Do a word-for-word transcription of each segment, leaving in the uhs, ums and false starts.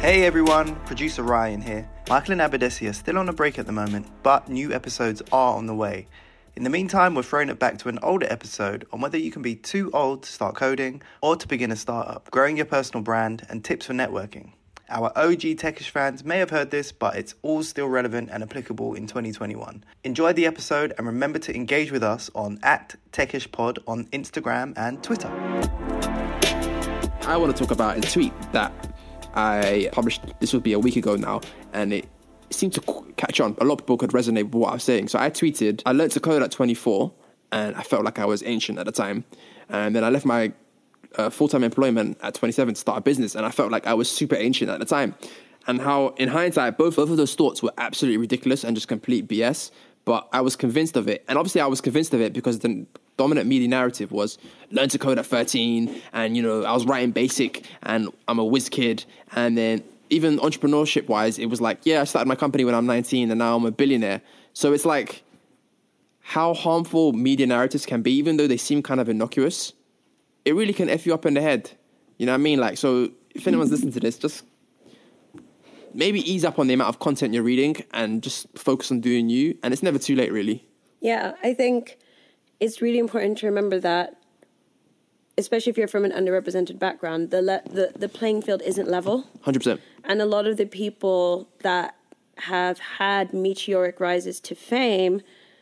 Hey everyone, producer Ryan here. Michael and Abadesi are still on a break at the moment, but new episodes are on the way. In the meantime, we're throwing it back to an older episode on whether you can be too old to start coding or to begin a startup, growing your personal brand, and tips for networking. Our O G Techish fans may have heard this, but it's all still relevant and applicable in twenty twenty-one. Enjoy the episode and remember to engage with us on at TechishPod on Instagram and Twitter. I want to talk about a tweet that I published, this would be a week ago now, and it seemed to catch on. A lot of people could resonate with what I was saying. So I tweeted, I learned to code at twenty-four, and I felt like I was ancient at the time. And then I left my uh, full-time employment at twenty-seven to start a business, and I felt like I was super ancient at the time. And how, in hindsight, both, both of those thoughts were absolutely ridiculous and just complete B S, but I was convinced of it. And obviously I was convinced of it because the dominant media narrative was learn to code at thirteen, and, you know, I was writing BASIC, and I'm a whiz kid. And then even entrepreneurship-wise, it was like, yeah, I started my company when I'm nineteen, and now I'm a billionaire. So it's like how harmful media narratives can be, even though they seem kind of innocuous. It really can F you up in the head. You know what I mean? Like, so if anyone's listening to this, just maybe ease up on the amount of content you're reading and just focus on doing you. And it's never too late, really. Yeah, I think it's really important to remember that, especially if you're from an underrepresented background, the le- the, the playing field isn't level. one hundred percent. And a lot of the people that have had meteoric rises to fame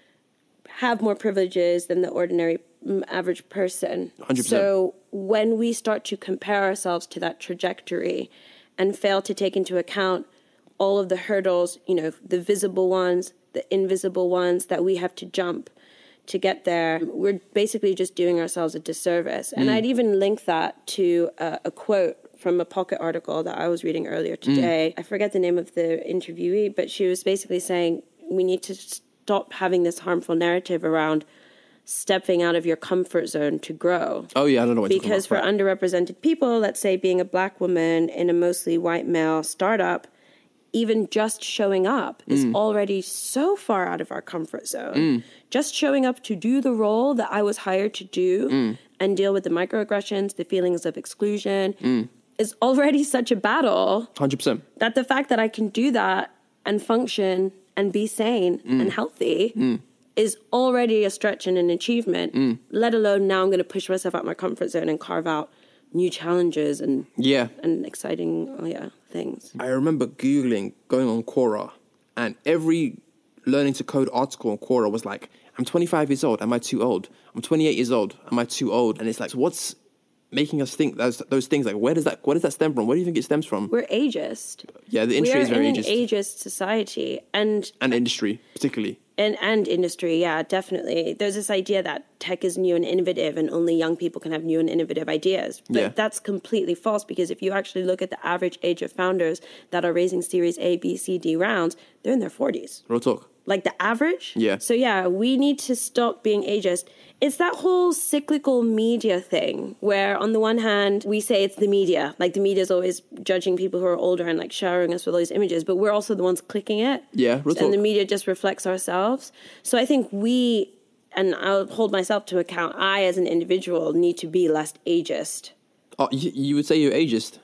have more privileges than the ordinary mm, average person. one hundred percent. So when we start to compare ourselves to that trajectory and fail to take into account all of the hurdles, you know, the visible ones, the invisible ones that we have to jump to get there, we're basically just doing ourselves a disservice. And mm. I'd even link that to a, a quote from a Pocket article that I was reading earlier today. Mm. I forget the name of the interviewee, but she was basically saying we need to stop having this harmful narrative around stepping out of your comfort zone to grow. Oh, yeah, I don't know what you're talking about. Because for right. underrepresented people, let's say being a black woman in a mostly white male startup, even just showing up mm. is already so far out of our comfort zone. Mm. Just showing up to do the role that I was hired to do mm. and deal with the microaggressions, the feelings of exclusion, mm. is already such a battle. one hundred percent. That the fact that I can do that and function and be sane mm. and healthy mm. is already a stretch and an achievement, mm. let alone now I'm going to push myself out my comfort zone and carve out new challenges and yeah and exciting oh yeah things. I remember Googling, going on Quora, and every learning to code article on Quora was like, I'm twenty-five years old, am I too old? I'm twenty-eight years old, am I too old? And it's like, so what's making us think those those things? Like, where does that where does that stem from? Where do you think it stems from? We're ageist. Yeah, the industry is very ageist. ageist. We are in an ageist society, and and industry particularly. And and industry, yeah, definitely. There's this idea that tech is new and innovative and only young people can have new and innovative ideas. But yeah. that's completely false, because if you actually look at the average age of founders that are raising Series A, B, C, D rounds, they're in their forties. Real talk. Like the average? Yeah. So yeah, we need to stop being ageist. It's that whole cyclical media thing where on the one hand, we say it's the media. Like the media is always judging people who are older and like showering us with all these images, but we're also the ones clicking it. Yeah, real talk. And the media just reflects ourselves. So I think we, and I'll hold myself to account, I as an individual need to be less ageist. Oh, you, you would say you're ageist?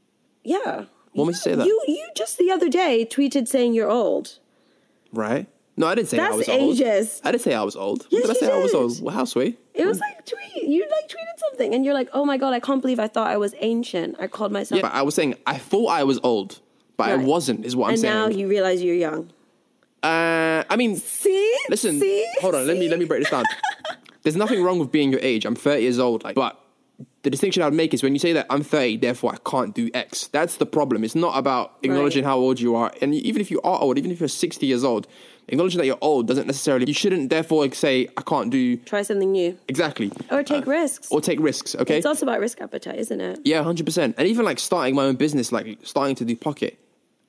Yeah. What makes you say that? You, you just the other day tweeted saying you're old. Right. No, I didn't say That's I was old. ageist. I didn't say I was old. Yes, did I say you I was did. old? Well, how sweet. It was like tweet. You like tweeted something, and you're like, "Oh my god, I can't believe I thought I was ancient. I called myself." Yeah, but I was saying I thought I was old, but right. I wasn't. Is what I'm and saying. And now you realize you're young. Uh, I mean, see, listen, see? hold on. See? Let me let me break this down. There's nothing wrong with being your age. I'm thirty years old, like, but the distinction I would make is when you say that I'm thirty, therefore I can't do X. That's the problem. It's not about acknowledging right. how old you are, and even if you are old, even if you're sixty years old. Acknowledging that you're old doesn't necessarily... You shouldn't, therefore, say, I can't do... Try something new. Exactly. Or take uh, risks. Or take risks, okay? It's also about risk appetite, isn't it? Yeah, one hundred percent. And even, like, starting my own business, like, starting to do Pocket,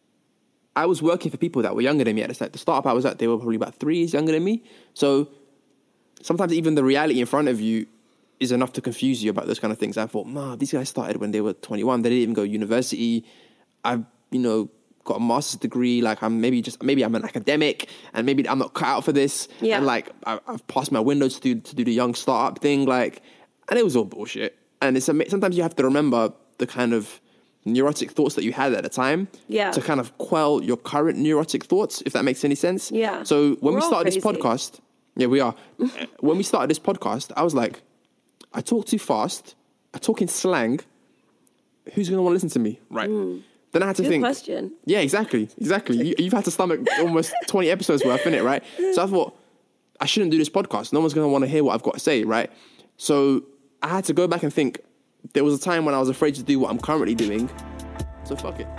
I was working for people that were younger than me at the start. The startup I was at, they were probably about three years younger than me. So, sometimes even the reality in front of you is enough to confuse you about those kind of things. I thought, nah, these guys started when they were twenty-one. They didn't even go to university. I've, you know... got a master's degree, like I'm maybe just maybe I'm an academic and maybe I'm not cut out for this. Yeah. And like I, I've passed my windows to do to do the young startup thing, like, and it was all bullshit. And it's sometimes you have to remember the kind of neurotic thoughts that you had at the time Yeah. to kind of quell your current neurotic thoughts, if that makes any sense. Yeah. So when We're we all started this crazy. podcast, yeah, we are. When we started this podcast, I was like, I talk too fast. I talk in slang. Who's going to want to listen to me? Right. Then I had to Good think. question. Yeah, exactly. Exactly. you, you've had to stomach almost twenty episodes worth, innit, right? So I thought, I shouldn't do this podcast. No one's going to want to hear what I've got to say, right? So I had to go back and think, there was a time when I was afraid to do what I'm currently doing. So fuck it.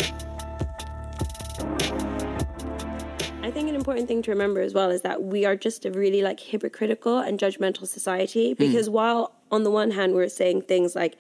I think an important thing to remember as well is that we are just a really like hypocritical and judgmental society, because Mm. while on the one hand we're saying things like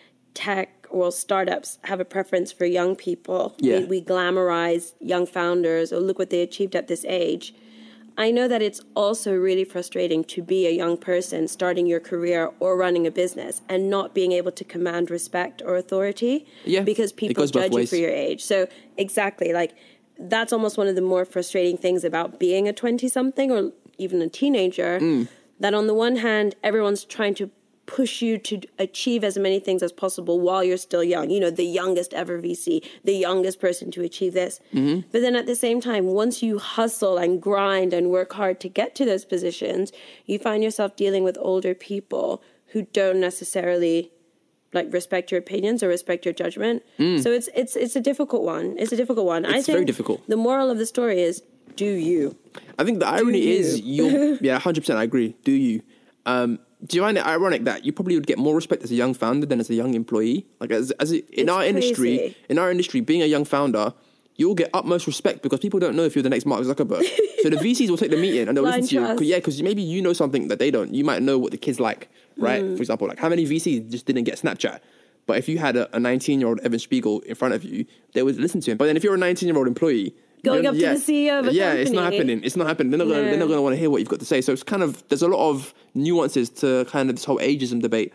tech or startups have a preference for young people, Yeah. we, we glamorize young founders or look what they achieved at this age. I know that it's also really frustrating to be a young person starting your career or running a business and not being able to command respect or authority Yeah, because it people goes both judge you ways. for your age. So exactly, like that's almost one of the more frustrating things about being a twenty-something or even a teenager, Mm. that on the one hand, everyone's trying to push you to achieve as many things as possible while you're still young. You know, the youngest ever V C, the youngest person to achieve this. Mm-hmm. But then at the same time, once you hustle and grind and work hard to get to those positions, you find yourself dealing with older people who don't necessarily like respect your opinions or respect your judgment. So it's it's it's a difficult one. It's a difficult one. I Mm. It's think very difficult. The moral of the story is do you. I think the irony you. is, you're, yeah, one hundred percent I agree. Do you? Um, do you find it ironic that you probably would get more respect as a young founder than as a young employee? Like as, as a, in It's our industry, crazy. in our industry, being a young founder, you'll get utmost respect because people don't know if you're the next Mark Zuckerberg. So the V Cs will take the meeting and they'll Blind listen to you. trust. 'Cause- Yeah, because maybe you know something that they don't. You might know what the kids like, right? Mm. For example, like how many V Cs just didn't get Snapchat? But if you had a nineteen-year-old Evan Spiegel in front of you, they would listen to him. But then if you're a nineteen-year-old employee, Going you- up to the C E O of a yeah, it's not company. happening. It's not happening. They're not gonna, Yeah. they're not going to want to hear what you've got to say. So it's kind of, there's a lot of nuances to kind of this whole ageism debate.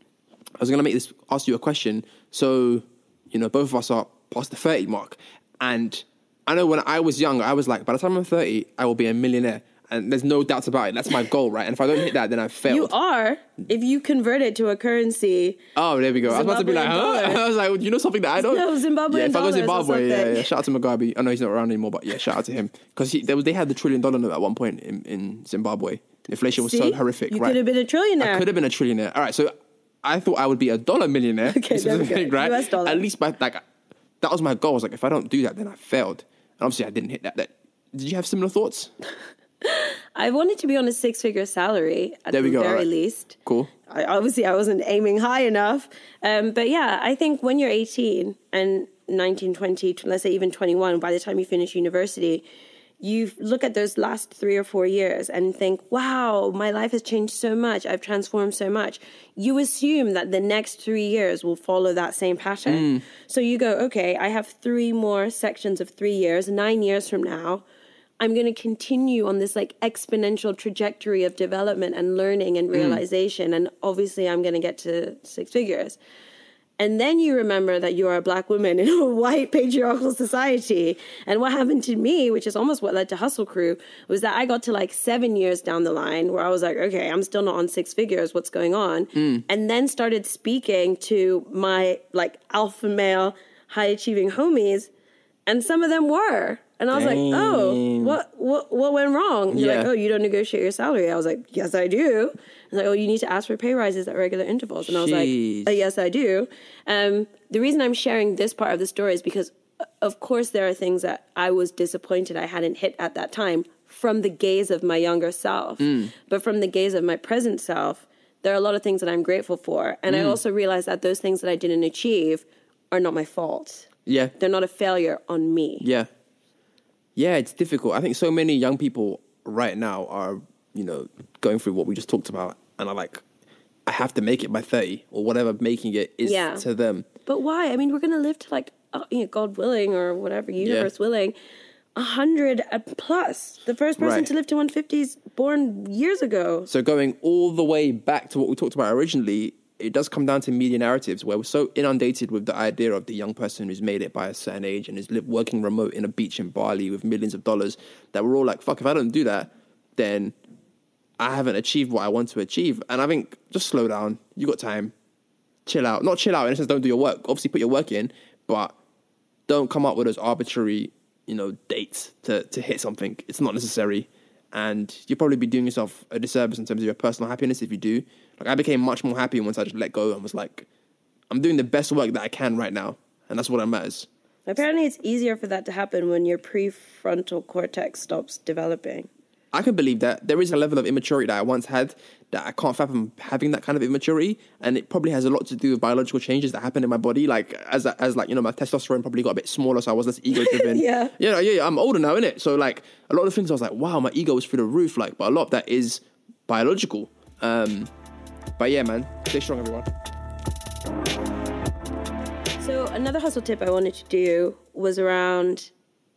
I was going to make this, ask you a question. So, you know, both of us are past the thirty mark. And I know when I was young, I was like, by the time I'm thirty, I will be a millionaire. And there's no doubts about it. That's my goal, right? And if I don't hit that, then I've failed. You are, if you convert it to a currency. Oh, there we go. I was about to be like, Zimbabwean huh? dollar. I was like, you know something that I don't? No, Zimbabwean Yeah, if I go dollars or Zimbabwe, yeah, something. yeah. Shout out to Mugabe. I know he's not around anymore, but yeah, shout out to him. Because they, they had the trillion dollar note at one point in, in Zimbabwe. Inflation was so See? horrific, You right? could have been a trillionaire. I could have been a trillionaire. All right, so I thought I would be a dollar millionaire. Okay, This there is we the go. thing, right? U S dollar. At least by like that was my goal. I was like, if I don't do that, then I failed. And obviously, I didn't hit that. that did you have similar thoughts? I wanted to be on a six-figure salary at There we the go, very alright. least. Cool. I, obviously, I wasn't aiming high enough. Um, but yeah, I think when you're eighteen and nineteen, twenty, let's say even twenty-one, by the time you finish university, you look at those last three or four years and think, wow, my life has changed so much. I've transformed so much. You assume that the next three years will follow that same pattern. So you go, okay, I have three more sections of three years, nine years from now. I'm going to continue on this like exponential trajectory of development and learning and realization. And obviously I'm going to get to six figures. And then you remember that you are a black woman in a white patriarchal society. And what happened to me, which is almost what led to Hustle Crew, was that I got to like seven years down the line where I was like, okay, I'm still not on six figures. What's going on? And then started speaking to my like alpha male, high achieving homies. And some of them were. And I was like, oh, Dang. what, what, what went wrong? They're like, Yeah. oh, you don't negotiate your salary. I was like, yes, I do. And like, oh, you need to ask for pay rises at regular intervals. And I was Jeez. like, uh, yes, I do. Um, the reason I'm sharing this part of the story is because, uh, of course, there are things that I was disappointed I hadn't hit at that time from the gaze of my younger self. But from the gaze of my present self, there are a lot of things that I'm grateful for. And I also realized that those things that I didn't achieve are not my fault. Yeah. They're not a failure on me. Yeah. Yeah, it's difficult. I think so many young people right now are, you know, going through what we just talked about and are like, I have to make it by thirty or whatever making it is Yeah. to them. But why? I mean, we're going to live to like, uh, you know, God willing or whatever, universe willing, a hundred and plus. The first person Right. to live to one fifty is born years ago. So going all the way back to what we talked about originally, it does come down to media narratives where we're so inundated with the idea of the young person who's made it by a certain age and is live, working remote in a beach in Bali with millions of dollars that we're all like, fuck, if I don't do that, then I haven't achieved what I want to achieve. And I think just slow down. You got time. Chill out. Not chill out in a sense, don't do your work. Obviously put your work in, but don't come up with those arbitrary, you know, dates to, to hit something. It's not necessary. And you'll probably be doing yourself a disservice in terms of your personal happiness if you do. Like, I became much more happy once I just let go and was like, I'm doing the best work that I can right now. And that's what that matters. Apparently, it's easier for that to happen when your prefrontal cortex stops developing. I can believe that. There is a level of immaturity that I once had that I can't fathom having that kind of immaturity. And it probably has a lot to do with biological changes that happen in my body. Like, as, as like, you know, my testosterone probably got a bit smaller, so I was less ego-driven. yeah. Yeah, yeah, yeah. I'm older now, innit? So, like, a lot of things I was like, wow, my ego was through the roof. Like, but a lot of that is biological. Um, but yeah, man, stay strong, everyone. So another hustle tip I wanted to do was around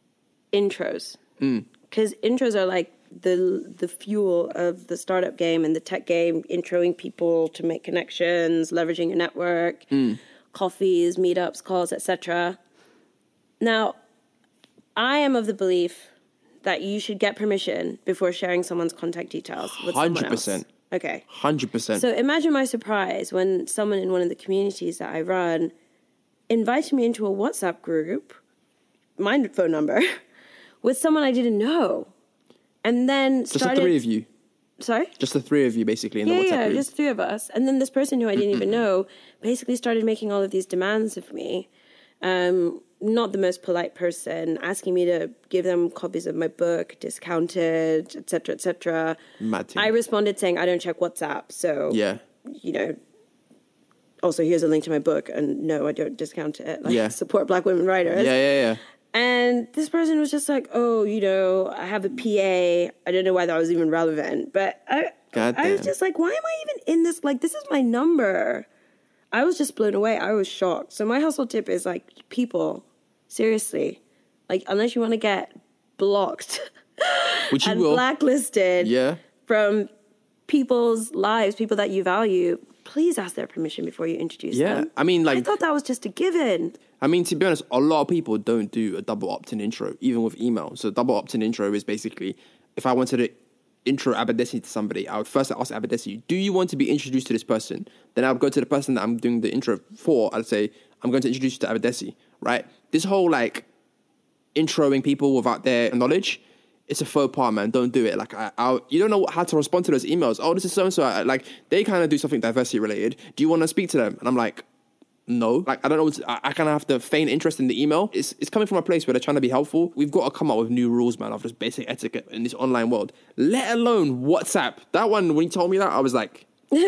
intros. Because mm. intros are like the the fuel of the startup game and the tech game, introing people to make connections, leveraging your network, mm. coffees, meetups, calls, et cetera. Now, I am of the belief that you should get permission before sharing someone's contact details with one hundred someone else. one hundred percent. Okay. one hundred percent. So imagine my surprise when someone in one of the communities that I run invited me into a WhatsApp group, my phone number, with someone I didn't know. And then Just started... the three of you? Sorry? Just the three of you, basically, in yeah, the WhatsApp yeah, group? just three of us. And then this person who I didn't even know basically started making all of these demands of me. Um, not the most polite person, asking me to give them copies of my book, discounted, et cetera, et cetera. Mad thing. I responded saying, I don't check WhatsApp, so, yeah. you know, also here's a link to my book, and no, I don't discount it. Like, yeah. support Black women writers. Yeah, yeah, yeah. And this person was just like, oh, you know, I have a P A. I don't know why that was even relevant. But I, I was just like, why am I even in this? Like, this is my number. I was just blown away. I was shocked. So my hustle tip is like, people, seriously, like, unless you want to get blocked Which you and will. blacklisted yeah. from people's lives, people that you value, please ask their permission before you introduce yeah. them. I mean, like, I thought that was just a given. I mean, to be honest, a lot of people don't do a double opt-in intro, even with email. So double opt-in intro is basically, if I wanted to intro Abadesi to somebody, I would first ask Abadesi, do you want to be introduced to this person? Then I would go to the person that I'm doing the intro for. I'd say, I'm going to introduce you to Abadesi, right? This whole, like, introing people without their knowledge, it's a faux pas, man. Don't do it. Like, I, I, you don't know how to respond to those emails. Oh, this is so-and-so. Like, they kind of do something diversity related. Do you want to speak to them? And I'm like, no. Like, I don't know. What to, I, I kind of have to feign interest in the email. It's it's coming from a place where they're trying to be helpful. We've got to come up with new rules, man, of just basic etiquette in this online world. Let alone WhatsApp. That one, when you told me that, I was like,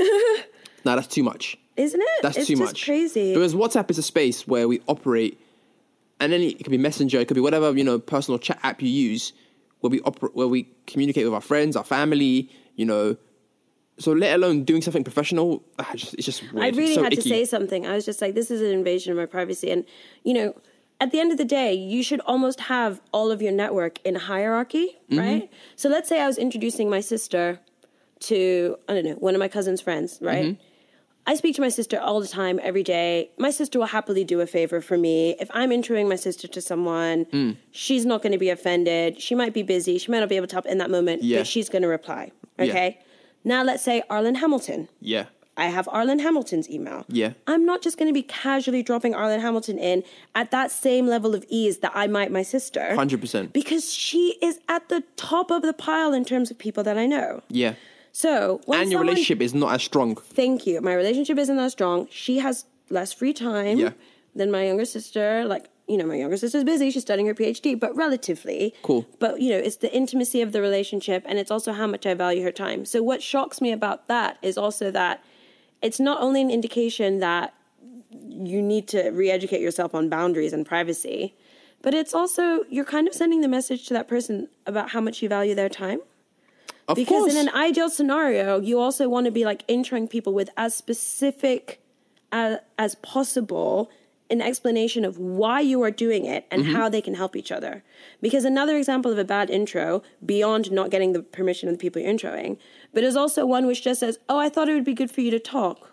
nah, that's too much. Isn't it? That's it's too just much. Crazy. Because WhatsApp is a space where we operate, and then it could be Messenger, it could be whatever, you know, personal chat app you use, where we oper- where we communicate with our friends, our family, you know. So let alone doing something professional, it's just, it's just weird. I really so had icky. to say something. I was just like, this is an invasion of my privacy. And, you know, at the end of the day, you should almost have all of your network in a hierarchy, mm-hmm. right? So let's say I was introducing my sister to, I don't know, one of my cousin's friends, right? Mm-hmm. I speak to my sister all the time, every day. My sister will happily do a favor for me. If I'm introing my sister to someone, mm. she's not going to be offended. She might be busy. She might not be able to help in that moment, yeah. but she's going to reply, okay? Yeah. Now let's say Arlen Hamilton. Yeah. I have Arlen Hamilton's email. Yeah. I'm not just going to be casually dropping Arlen Hamilton in at that same level of ease that I might my sister. one hundred percent. Because she is at the top of the pile in terms of people that I know. Yeah. So when and your someone, relationship is not as strong. Thank you. My relationship isn't as strong. She has less free time yeah. than my younger sister. Like, you know, my younger sister's busy. She's studying her PhD, but relatively. Cool. But, you know, it's the intimacy of the relationship, and it's also how much I value her time. So what shocks me about that is also that it's not only an indication that you need to re-educate yourself on boundaries and privacy, but it's also, you're kind of sending the message to that person about how much you value their time. Of because course. in an ideal scenario, you also want to be like introing people with as specific as, as possible an explanation of why you are doing it and mm-hmm. how they can help each other. Because another example of a bad intro, beyond not getting the permission of the people you're introing, but is also one which just says, oh, I thought it would be good for you to talk.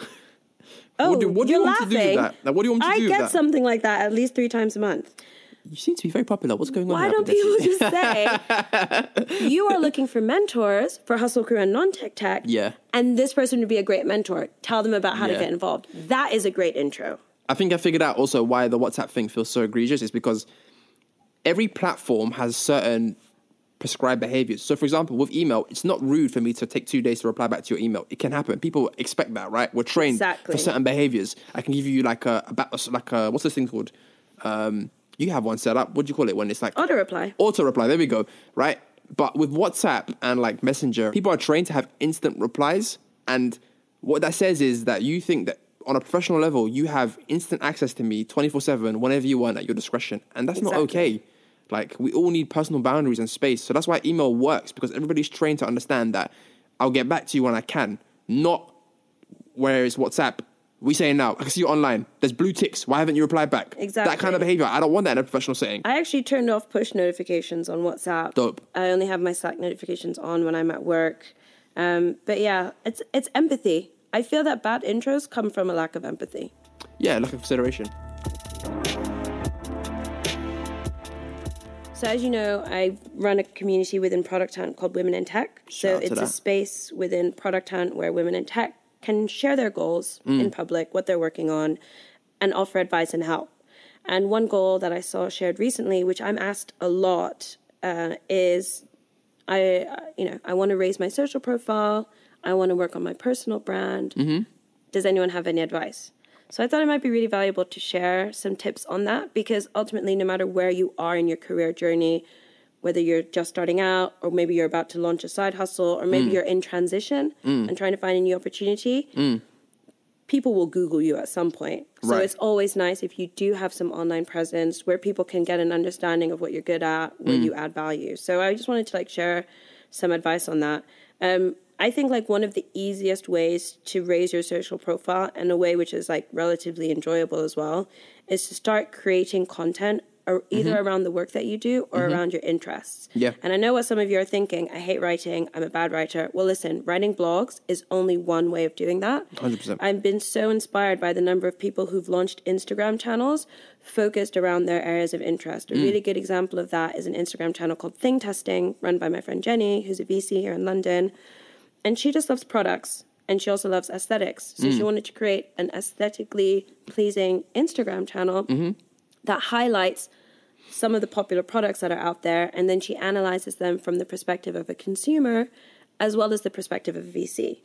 Oh, what do, what do you're you want laughing. to do with that? Like, what do you want to I do with get that? something like that at least three times a month. You seem to be very popular. What's going on? Why don't people just say, you are looking for mentors for Hustle Crew and Non-Tech Tech, yeah. and this person would be a great mentor. Tell them about how yeah. to get involved. That is a great intro. I think I figured out also why the WhatsApp thing feels so egregious is because every platform has certain prescribed behaviors. So, for example, with email, it's not rude for me to take two days to reply back to your email. It can happen. People expect that, right? We're trained Exactly. for certain behaviors. I can give you like a, a like a, what's this thing called? Um, you have one set up. What do you call it when it's like Auto reply. Auto reply. There we go. Right. But with WhatsApp and like Messenger, people are trained to have instant replies. And what that says is that you think that on a professional level, you have instant access to me twenty-four seven whenever you want at your discretion. And that's Exactly. not okay. Like, we all need personal boundaries and space. So that's why email works, because everybody's trained to understand that I'll get back to you when I can. Not whereas WhatsApp, we say now, I can see you online. There's blue ticks. Why haven't you replied back? Exactly. That kind of behavior. I don't want that in a professional setting. I actually turned off push notifications on WhatsApp. Dope. I only have my Slack notifications on when I'm at work. Um, but yeah, it's it's empathy. I feel that bad intros come from a lack of empathy. Yeah, lack of consideration. So as you know, I run a community within Product Hunt called Women in Tech. Shout So out to it's a that. space within Product Hunt where women in tech can share their goals Mm. in public, what they're working on, and offer advice and help. And one goal that I saw shared recently, which I'm asked a lot, uh, is I, uh, you know, I want to raise my social profile. I want to work on my personal brand. Mm-hmm. Does anyone have any advice? So I thought it might be really valuable to share some tips on that, because ultimately, no matter where you are in your career journey, whether you're just starting out or maybe you're about to launch a side hustle or maybe Mm. you're in transition and trying to find a new opportunity, people will Google you at some point. So Right. it's always nice if you do have some online presence where people can get an understanding of what you're good at, where Mm. you add value. So I just wanted to like share some advice on that. Um, I think like one of the easiest ways to raise your social profile in a way which is like relatively enjoyable as well is to start creating content or either around the work that you do or around your interests. Yeah. And I know what some of you are thinking, I hate writing, I'm a bad writer. Well, listen, writing blogs is only one way of doing that. one hundred percent. I've been so inspired by the number of people who've launched Instagram channels focused around their areas of interest. A really good example of that is an Instagram channel called Thing Testing, run by my friend Jenny, who's a V C here in London. And she just loves products, and she also loves aesthetics. So she wanted to create an aesthetically pleasing Instagram channel that highlights some of the popular products that are out there, and then she analyzes them from the perspective of a consumer as well as the perspective of a V C.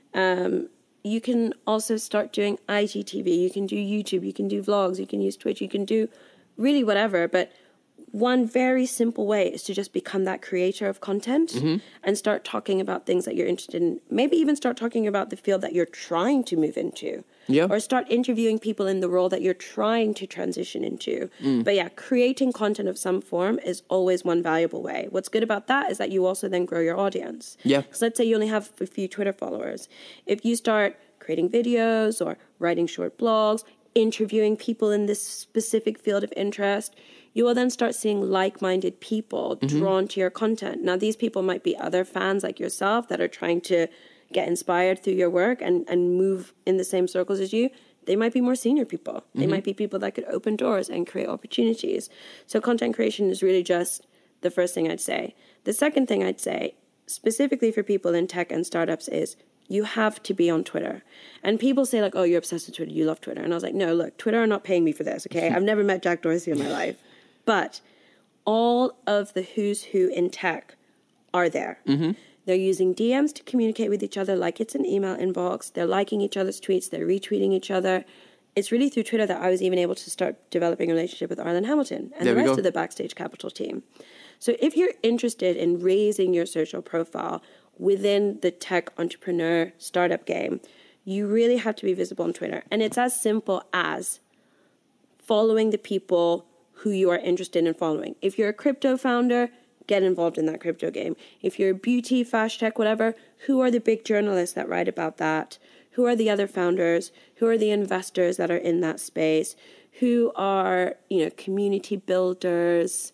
Um, you can also start doing I G T V, you can do YouTube, you can do vlogs, you can use Twitch, you can do really whatever, but one very simple way is to just become that creator of content and start talking about things that you're interested in. Maybe even start talking about the field that you're trying to move into. Yeah. Or start interviewing people in the role that you're trying to transition into. But yeah, creating content of some form is always one valuable way. What's good about that is that you also then grow your audience. Yeah. So let's say you only have a few Twitter followers. If you start creating videos or writing short blogs, interviewing people in this specific field of interest, you will then start seeing like-minded people drawn to your content. Now, these people might be other fans like yourself that are trying to get inspired through your work and, and move in the same circles as you. They might be more senior people. They might be people that could open doors and create opportunities. So content creation is really just the first thing I'd say. The second thing I'd say, specifically for people in tech and startups, is you have to be on Twitter. And people say like, oh, you're obsessed with Twitter, you love Twitter. And I was like, no, look, Twitter are not paying me for this, okay? I've never met Jack Dorsey in my life. But all of the who's who in tech are there. They're using D Ms to communicate with each other like it's an email inbox. They're liking each other's tweets. They're retweeting each other. It's really through Twitter that I was even able to start developing a relationship with Arlen Hamilton and There the we rest go. of the Backstage Capital team. So if you're interested in raising your social profile within the tech entrepreneur startup game, you really have to be visible on Twitter. And it's as simple as following the people who you are interested in following. If you're a crypto founder, get involved in that crypto game. If you're beauty, fast tech, whatever, who are the big journalists that write about that? Who are the other founders? Who are the investors that are in that space? Who are, you know, community builders,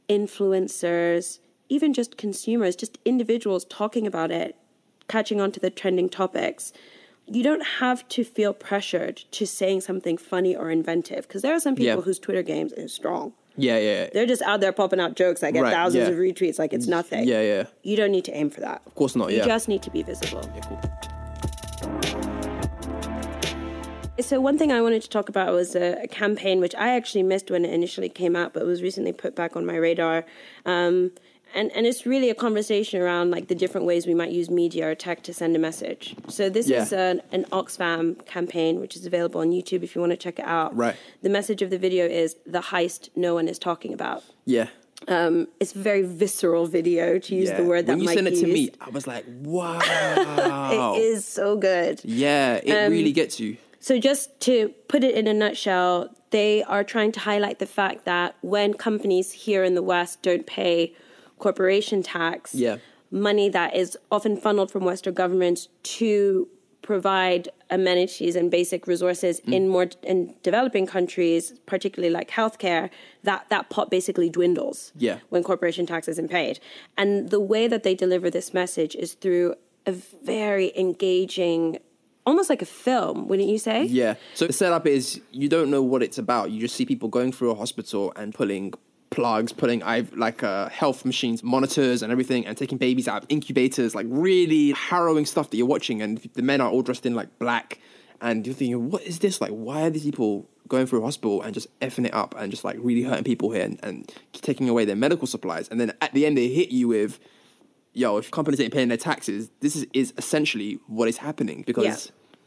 influencers, even just consumers, just individuals talking about it, catching on to the trending topics. You don't have to feel pressured to saying something funny or inventive, because there are some people Yeah. whose Twitter games is strong. Yeah, yeah, yeah. They're just out there popping out jokes that get Right, thousands yeah. of retweets like it's nothing. Yeah, yeah. You don't need to aim for that. Of course not, You yeah. just need to be visible. Yeah, cool. So one thing I wanted to talk about was a, a campaign which I actually missed when it initially came out, but was recently put back on my radar. Um, and, and it's really a conversation around like the different ways we might use media or tech to send a message. So this Yeah. is an, an Oxfam campaign, which is available on YouTube if you want to check it out. Right. The message of the video is the heist no one is talking about. Yeah. Um, it's a very visceral video, to use yeah. the word that when you Mike sent it used. to me, I was like, wow. It is so good. Yeah, it Um, really gets you. So just to put it in a nutshell, they are trying to highlight the fact that when companies here in the West don't pay corporation tax, Yeah. money that is often funneled from Western governments to provide amenities and basic resources Mm. in more in developing countries, particularly like healthcare, that that pot basically dwindles Yeah. when corporation tax isn't paid. And the way that they deliver this message is through a very engaging, almost like a film, wouldn't you say? Yeah. So the setup is you don't know what it's about. You just see people going through a hospital and pulling plugs, pulling I- like uh, health machines, monitors and everything, and taking babies out of incubators, like really harrowing stuff that you're watching. And the men are all dressed in like black. And you're thinking, what is this? Like, why are these people going through a hospital and just effing it up and just like really hurting people here and, and taking away their medical supplies? And then at the end, they hit you with, yo, if companies ain't paying their taxes, this is, is essentially what is happening because Yeah.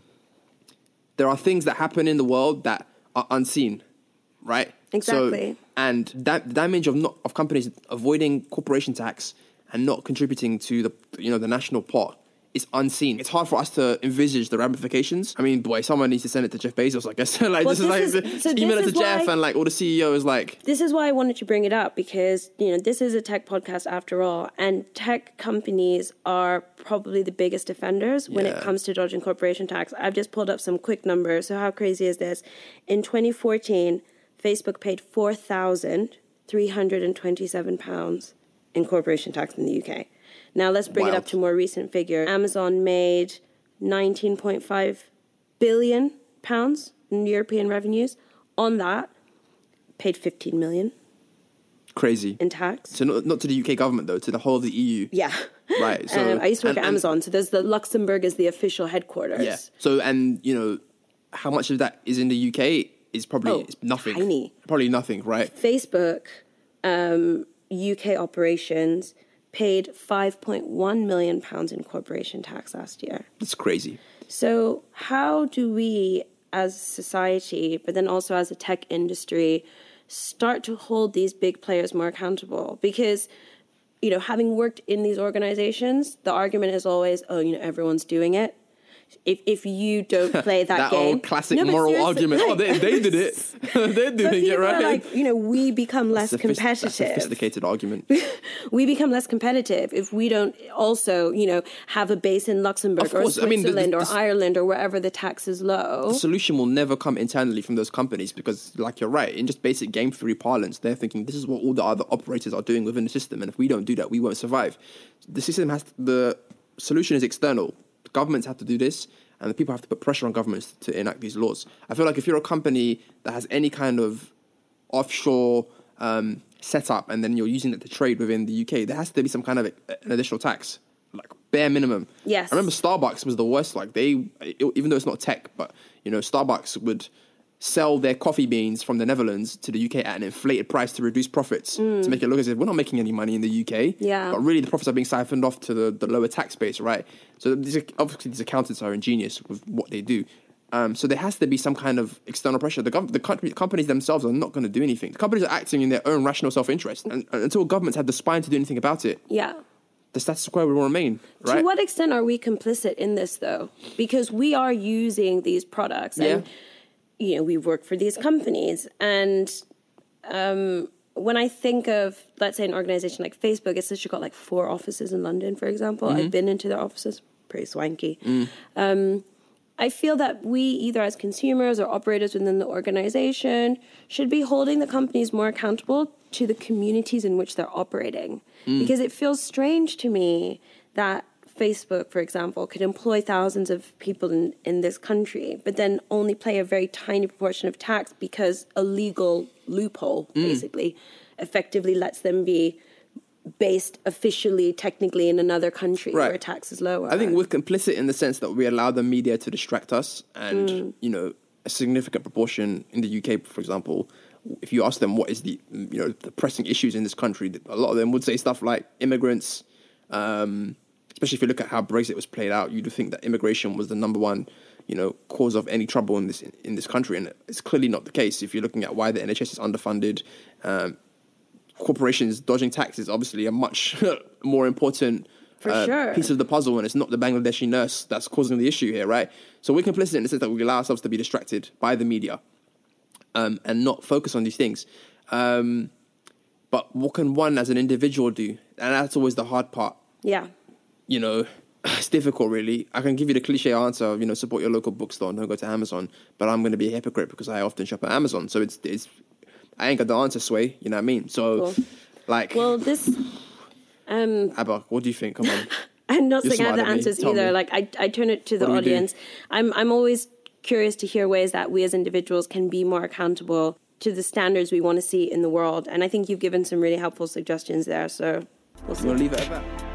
there are things that happen in the world that are unseen, right? Exactly. So, and that the damage of not of companies avoiding corporation tax and not contributing to the you know the national pot is unseen. It's hard for us to envisage the ramifications. I mean, boy, someone needs to send it to Jeff Bezos, I guess. like Well, this is like this is- so email this it is to Jeff why- and like all the C E Os like This is why I wanted to bring it up because, you know, this is a tech podcast after all, and tech companies are probably the biggest offenders when it Yeah. comes to dodging corporation tax. I've just pulled up some quick numbers. So how crazy is this? In twenty fourteen, Facebook paid four thousand three hundred twenty-seven pounds in corporation tax in the U K. Now let's bring it Wild. up to more recent figure. Amazon made nineteen point five billion pounds in European revenues. On that, paid fifteen million crazy. in tax. So not, not to the U K government though, to the whole of the E U. Yeah. Right. So um, I used to work and- at and- Amazon, so there's the Luxembourg is the official headquarters. Yeah. So and you know how much of that is in the U K is probably Oh, it's nothing. tiny. Probably nothing, right? Facebook, um, U K operations paid five point one million pounds in corporation tax last year. That's crazy. So how do we as society, but then also as a tech industry, start to hold these big players more accountable? Because, you know, having worked in these organizations, the argument is always, oh, you know, everyone's doing it. If if you don't play that, That game, old classic No, but moral seriously, argument. Oh, like- they, they did it. They're But doing it, people right? are like, you know, we become less Sophist- that's a competitive. sophisticated argument. We become less competitive if we don't also, you know, have a base in Luxembourg Of or course, I mean, the- Switzerland the- or the- Ireland or wherever the tax is low. The solution will never come internally from those companies because, like you're right, in just basic game theory parlance, they're thinking this is what all the other operators are doing within the system, and if we don't do that, we won't survive. The system has to, the solution is external. The governments have to do this, and the people have to put pressure on governments to enact these laws. I feel like if you're a company that has any kind of offshore um, setup and then you're using it to trade within the U K, there has to be some kind of an additional tax, like bare minimum. Yes. I remember Starbucks was the worst. Like they, even though it's not tech, but you know, Starbucks would sell their coffee beans from the Netherlands to the U K at an inflated price to reduce profits to make it look as if we're not making any money in the U K. Yeah. But really, the profits are being siphoned off to the, the lower tax base, right? So these, obviously, these accountants are ingenious with what they do. Um, so there has to be some kind of external pressure. The, gov- the country, companies themselves are not going to do anything. The companies are acting in their own rational self-interest, and, and until governments have the spine to do anything about it, Yeah. the status quo will remain, right? To what extent are we complicit in this, though? Because we are using these products, and you know, we work for these companies. And um, when I think of, let's say, an organization like Facebook, it's literally got like four offices in London, for example. Mm-hmm. I've been into their offices, pretty swanky. Mm. Um, I feel that we, either as consumers or operators within the organization, should be holding the companies more accountable to the communities in which they're operating. Mm. Because it feels strange to me that Facebook, for example, could employ thousands of people in, in this country, but then only pay a very tiny proportion of tax because a legal loophole, Mm. basically, effectively lets them be based officially, technically, in another country Right. where tax is lower. I think we're complicit in the sense that we allow the media to distract us and, Mm. you know, a significant proportion in the U K, for example, if you ask them what is the, you know, the pressing issues in this country, a lot of them would say stuff like immigrants. Um, especially if you look at how Brexit was played out, you'd think that immigration was the number one, you know, cause of any trouble in this in this country, and it's clearly not the case. If you're looking at why the N H S is underfunded, um, corporations dodging tax is obviously a much more important For uh, sure. piece of the puzzle, and it's not the Bangladeshi nurse that's causing the issue here, right? So we're complicit in the sense that we allow ourselves to be distracted by the media um, and not focus on these things. Um, but what can one as an individual do? And that's always the hard part. Yeah. You know, it's difficult, really. I can give you the cliche answer of, you know, support your local bookstore, don't go to Amazon. But I'm going to be a hypocrite because I often shop at Amazon. So it's, it's I ain't got the answer, Sway. You know what I mean? So, Cool. like... Well, this... Um, Abba, what do you think? Come on. I'm not You're saying I have the smarter than me. answers Tell either. me. Like, I, I turn it to the What do we do? audience. I'm, I'm always curious to hear ways that we as individuals can be more accountable to the standards we want to see in the world. And I think you've given some really helpful suggestions there. So we'll see. We'll leave it at that.